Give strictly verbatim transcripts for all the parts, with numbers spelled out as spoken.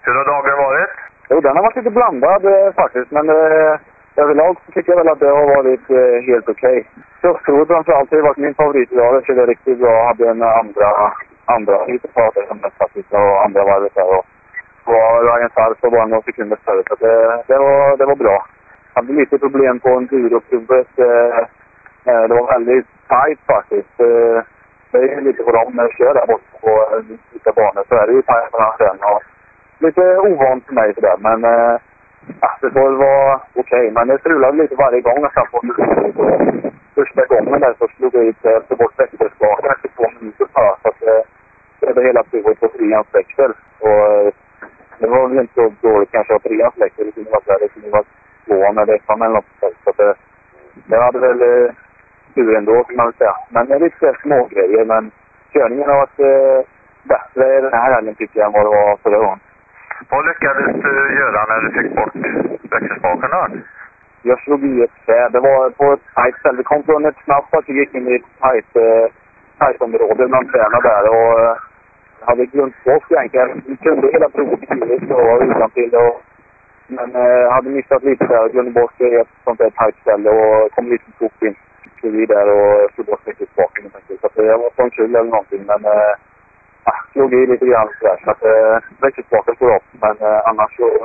Hur har dagen varit? Jo, den har varit lite blandad eh, faktiskt, men eh, överlag så tycker jag väl att det har varit eh, helt okej. Okay. Köttprovet framförallt har varit min favorit idag. Jag körde riktigt bra. Jag hade en andra, andra lite pratar som mest faktiskt och andra varvet där. Och på Ryan Sarp så var några sekunder större, så det, det, var, det var bra. Jag hade lite problem på enduroprovet. Eh, eh, det var väldigt tajt faktiskt. Eh, det är lite på dem när jag kör där borta på vissa banor så är det ju tajt mellan sen. Och lite ovant för mig sådär, men eh, det får väl vara okej. Okay. Men det strulade lite varje gång jag satt på det. Första gången där så slog jag ut eh, bort växelspaken efter två minuter för så att eh, det hade hela provet på treans växel. Och eh, det var väl inte så dåligt kanske att treans växel. Det kunde vara där, det kunde vara tvåan eller ettan eller något sånt. Så att eh, det hade väl eh, tur ändå kan man väl säga. Men det är lite små grejer, men körningen har varit eh, bättre den här helgen tycker jag än vad det var förra gången. Vad lyckades du göra när du fick bort växelspaken då? Jag slog i ett träd. Det var på ett tajt ställe. Vi kom från ett snabbt att vi gick in i ett tajt, eh, tajt område bland träna där. Och eh, hade glömt bort egentligen. Vi kunde hela provet och utan till och men eh, hade missat lite där och glömde bort ett sånt där tajt ställe och kom lite fort in. Slog i där och slog bort växelspaken. Så att det var på en kul eller någonting. Men eh, ja, slog i lite grann sådär. Så att eh, växelspaken får upp. Men eh, annars så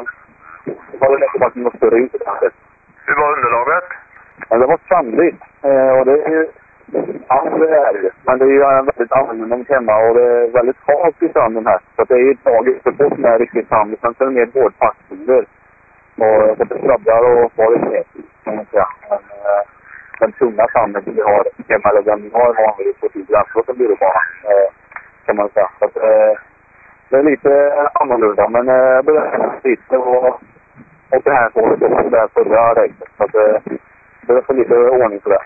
var det lätt att något större ut i det. Hur var underlaget? Ja, det var sandigt. Eh, och det är ju... Ja, det är det. Men det är ju väldigt annorlunda mot hemma och det är väldigt halt i sanden här. Så det är ju ett tag för bort med riktigt sand. Sen så är det mer hårdpackstider. Och det krabblar och får lite mer. Kan man säga. Men eh, den tunga sanden som vi har hemma, eller den vi har vanligt på tid grann som blir det bara. Eh, kan man säga. Så att, eh, det är lite annorlunda. Men eh, jag börjar lite och... Och det här får det där förra racet. Så att det, det får lite ordning på det.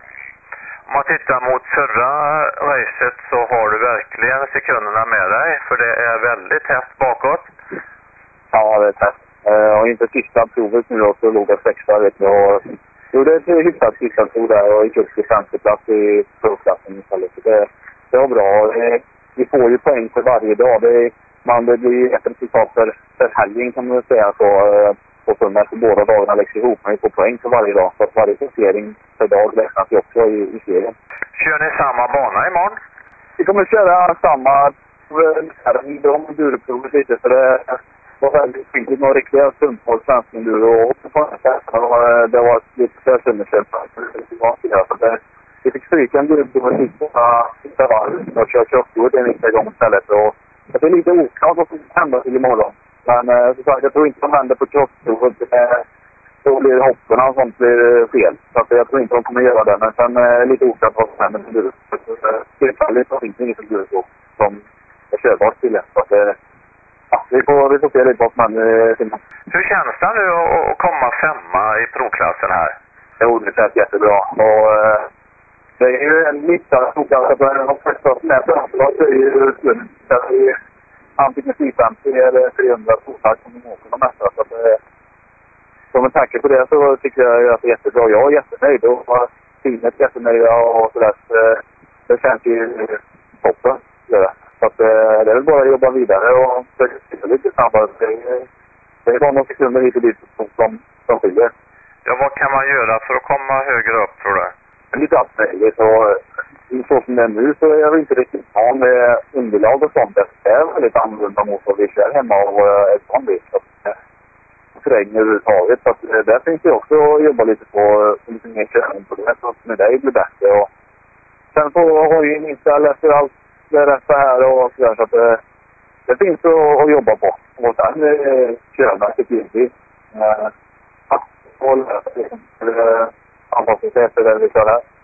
Om man tittar mot förra racet så har du verkligen sekunderna med dig. För det är väldigt tätt bakåt. Ja, det är tätt. Uh, och inte sista provet nu då så låg jag sexa vet jag. Och gjorde ett hyfsat sista prov där och gick upp till femte plats i provklassen istället. Så det, det var bra. Det, vi får ju poäng för varje dag. Det, man, det blir ett resultat för, för helgen kan man säga så. Uh, på söndag så båda dagarna läggs ihop. Man får poäng för varje dag. Så att varje placering per dag räknas ju också i, i serien. Kör ni samma bana imorgon? Vi kommer köra samma i de enduroprovet lite. För det var väldigt fint. Några riktiga stundmål svensk enduro. Och det var lite sönderköp. Vi fick stryka enduroprovet sista varv. Och köra köttprovet en riktiga gång istället. Och det är lite oklart vad som händer till imorgon. Men eh, så sagt, jag tror inte de vänder på crossprovet. Eh, då blir hopparna och sånt blir fel. Så att jag tror inte de kommer göra det. Men sen är eh, lite oklart vad som händer med enduroprovet. Tillfälligt så finns det inget enduroprov som är körbart till det. Så att eh, ja, vi får, vi får se lite vad som händer. Eh, Hur känns det nu att komma femma i provklassen här? Jo, det känns jättebra. Och eh, det är ju en liten provklass. De flesta som är framförlag så är ju slutet. Antingen fyrahundrafemtio eller trehundra fotboll som de åker de mesta. Så att, eh, som en tanke på det så tycker jag att det är jättebra. Jag är jättenöjd och teamet är jättenöjda och sådär. Så, eh, det känns ju toppen. Ja. Så att, eh, det är väl bara att jobba vidare och försöka lite snabbare. Det är, det är bara några sekunder hit och dit som, som skiljer. Ja, vad kan man göra för att komma högre upp tror du? Lite allt möjligt och så som det är nu så är jag inte riktigt van med underlag och sånt. Det är väldigt annorlunda mot vad vi kör hemma och ett sånt vis. Terräng överhuvudtaget. Så att där finns det också att jobba lite på lite mer körning på det. Så att med det blir bättre. Och sen så har vi en inställ efter allt det rätta här och sådär. Så att det, det finns att, att jobba på. Och sen är körmärket givetvis. Ja, och lära sig. Anpassa sig efter det vi kör här.